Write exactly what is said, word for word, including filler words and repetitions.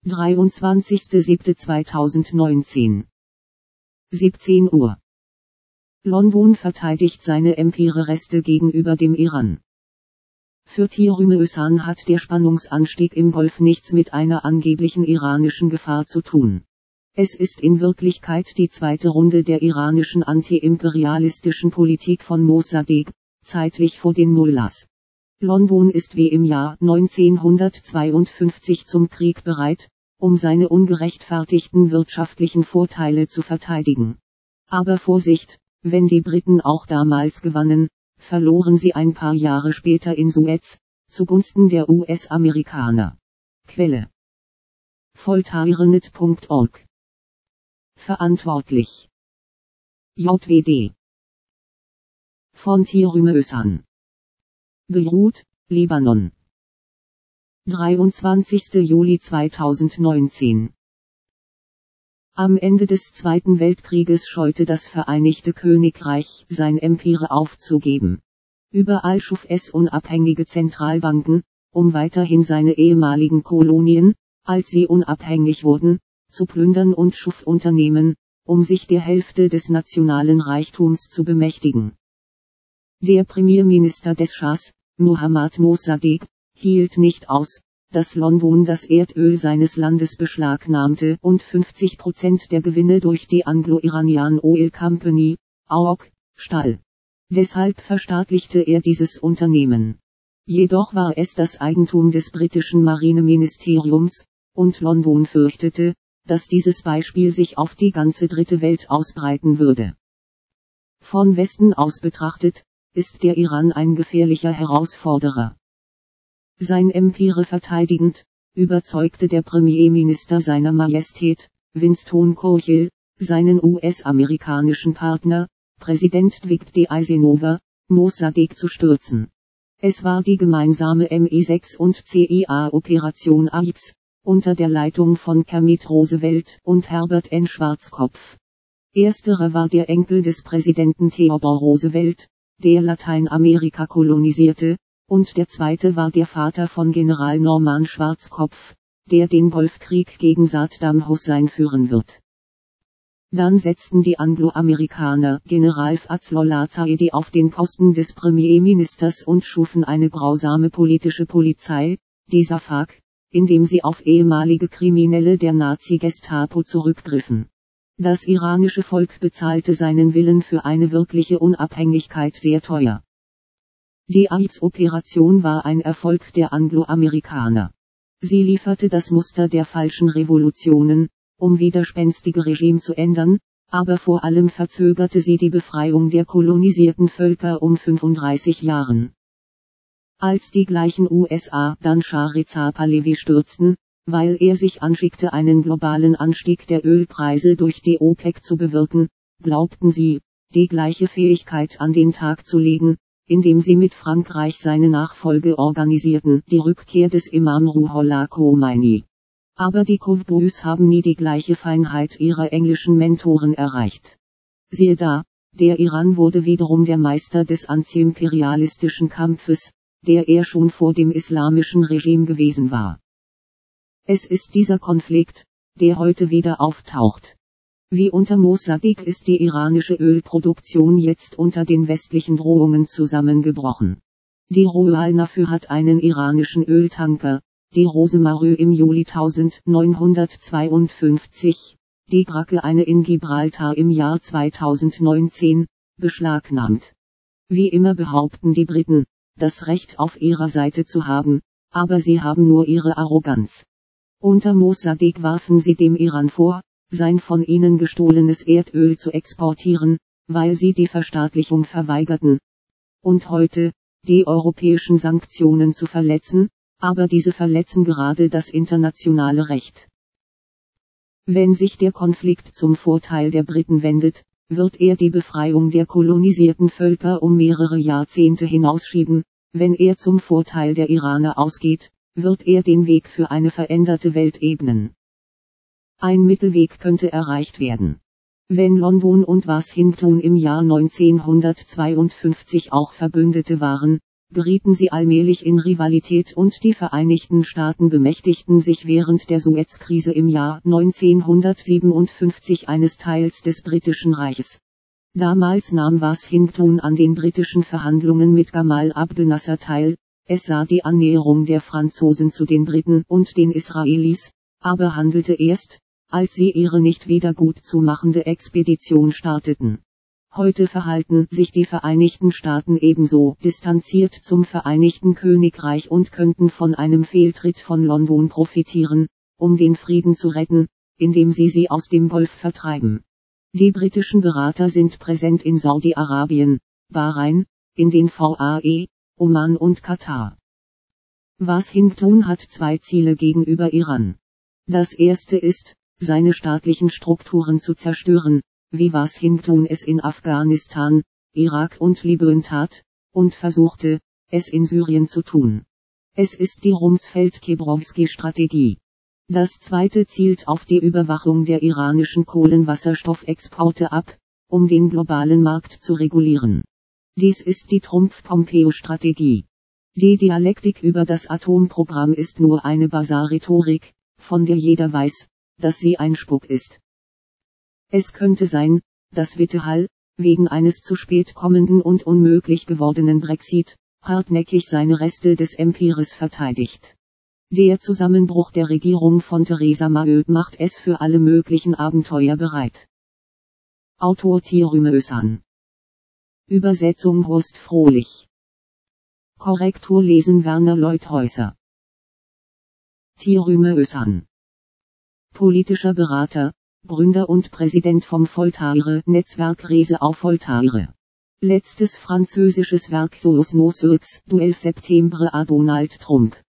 dreiundzwanzigster siebter zweitausendneunzehn. siebzehn Uhr. London verteidigt seine Empire-Reste gegenüber dem Iran. Für Tirüme Özcan hat der Spannungsanstieg im Golf nichts mit einer angeblichen iranischen Gefahr zu tun. Es ist in Wirklichkeit die zweite Runde der iranischen anti-imperialistischen Politik von Mossadegh, zeitlich vor den Mullahs. London ist wie im Jahr neunzehnhundertzweiundfünfzig zum Krieg bereit, um seine ungerechtfertigten wirtschaftlichen Vorteile zu verteidigen. Aber Vorsicht, wenn die Briten auch damals gewannen, verloren sie ein paar Jahre später in Suez, zugunsten der U S-Amerikaner. Quelle: voltairenet punkt org. Verantwortlich: J W D. Von Tirüme Özcan. Beirut, Libanon. dreiundzwanzigster Juli zweitausendneunzehn. Am Ende des Zweiten Weltkrieges scheute das Vereinigte Königreich sein Empire aufzugeben. Überall schuf es unabhängige Zentralbanken, um weiterhin seine ehemaligen Kolonien, als sie unabhängig wurden, zu plündern und schuf Unternehmen, um sich der Hälfte des nationalen Reichtums zu bemächtigen. Der Premierminister des Schahs, Mohammad Mossadegh, hielt nicht aus, dass London das Erdöl seines Landes beschlagnahmte und fünfzig Prozent der Gewinne durch die Anglo-Iranian Oil Company, A O C, stahl. Deshalb verstaatlichte er dieses Unternehmen. Jedoch war es das Eigentum des britischen Marineministeriums, und London fürchtete, dass dieses Beispiel sich auf die ganze dritte Welt ausbreiten würde. Von Westen aus betrachtet, ist der Iran ein gefährlicher Herausforderer. Sein Empire verteidigend, überzeugte der Premierminister seiner Majestät, Winston Churchill, seinen U S-amerikanischen Partner, Präsident Dwight D. Eisenhower, Mossadegh zu stürzen. Es war die gemeinsame M I sechs und C I A-Operation A I P S, unter der Leitung von Kermit Roosevelt und Herbert N. Schwarzkopf. Ersterer war der Enkel des Präsidenten Theodore Roosevelt, der Lateinamerika kolonisierte, und der zweite war der Vater von General Norman Schwarzkopf, der den Golfkrieg gegen Saddam Hussein führen wird. Dann setzten die Anglo-Amerikaner General Fazlollah Zaidi auf den Posten des Premierministers und schufen eine grausame politische Polizei, die SAFAG, indem sie auf ehemalige Kriminelle der Nazi-Gestapo zurückgriffen. Das iranische Volk bezahlte seinen Willen für eine wirkliche Unabhängigkeit sehr teuer. Die A I P S-Operation war ein Erfolg der Anglo-Amerikaner. Sie lieferte das Muster der falschen Revolutionen, um widerspenstige Regime zu ändern, aber vor allem verzögerte sie die Befreiung der kolonisierten Völker um fünfunddreißig Jahren. Als die gleichen U S A dann Schah Reza Pahlavi stürzten, weil er sich anschickte, einen globalen Anstieg der Ölpreise durch die OPEC zu bewirken, glaubten sie, die gleiche Fähigkeit an den Tag zu legen, indem sie mit Frankreich seine Nachfolge organisierten, die Rückkehr des Imam Ruhollah Khomeini. Aber die Cowboys haben nie die gleiche Feinheit ihrer englischen Mentoren erreicht. Siehe da, der Iran wurde wiederum der Meister des antiimperialistischen Kampfes, der er schon vor dem islamischen Regime gewesen war. Es ist dieser Konflikt, der heute wieder auftaucht. Wie unter Mossadegh ist die iranische Ölproduktion jetzt unter den westlichen Drohungen zusammengebrochen. Die Royal Navy hat einen iranischen Öltanker, die Rosemarö im Juli neunzehnhundertzweiundfünfzig, die Krake eine in Gibraltar im Jahr zweitausendneunzehn, beschlagnahmt. Wie immer behaupten die Briten, das Recht auf ihrer Seite zu haben, aber sie haben nur ihre Arroganz. Unter Mossadegh warfen sie dem Iran vor, sein von ihnen gestohlenes Erdöl zu exportieren, weil sie die Verstaatlichung verweigerten. Und heute, die europäischen Sanktionen zu verletzen, aber diese verletzen gerade das internationale Recht. Wenn sich der Konflikt zum Vorteil der Briten wendet, wird er die Befreiung der kolonisierten Völker um mehrere Jahrzehnte hinausschieben, wenn er zum Vorteil der Iraner ausgeht, wird er den Weg für eine veränderte Welt ebnen. Ein Mittelweg könnte erreicht werden. Wenn London und Washington im Jahr neunzehnhundertzweiundfünfzig auch Verbündete waren, gerieten sie allmählich in Rivalität und die Vereinigten Staaten bemächtigten sich während der Suezkrise im Jahr neunzehnhundertsiebenundfünfzig eines Teils des Britischen Reiches. Damals nahm Washington an den britischen Verhandlungen mit Gamal Abdel Nasser teil, es sah die Annäherung der Franzosen zu den Briten und den Israelis, aber handelte erst, als sie ihre nicht wiedergutzumachende Expedition starteten. Heute verhalten sich die Vereinigten Staaten ebenso distanziert zum Vereinigten Königreich und könnten von einem Fehltritt von London profitieren, um den Frieden zu retten, indem sie sie aus dem Golf vertreiben. Die britischen Berater sind präsent in Saudi-Arabien, Bahrain, in den V A E, Oman und Katar. Washington hat zwei Ziele gegenüber Iran. Das erste ist, seine staatlichen Strukturen zu zerstören, wie Washington es in Afghanistan, Irak und Libyen tat, und versuchte, es in Syrien zu tun. Es ist die Rumsfeld-Kebrowski-Strategie. Das zweite zielt auf die Überwachung der iranischen Kohlenwasserstoffexporte ab, um den globalen Markt zu regulieren. Dies ist die Trump-Pompeo-Strategie. Die Dialektik über das Atomprogramm ist nur eine Basar-Rhetorik, von der jeder weiß, dass sie Einspuck ist. Es könnte sein, dass Witte Hall, wegen eines zu spät kommenden und unmöglich gewordenen Brexit, hartnäckig seine Reste des Empires verteidigt. Der Zusammenbruch der Regierung von Theresa May macht es für alle möglichen Abenteuer bereit. Autor Thierry Meussan. Übersetzung Horst Frohlich. Korrektur lesen Werner Leuthäuser. Thierry Meussan. Politischer Berater, Gründer und Präsident vom Voltaire-Netzwerk Rese auf Voltaire. Letztes französisches Werk Soos no Seux, du elf Septembre à Donald Trump.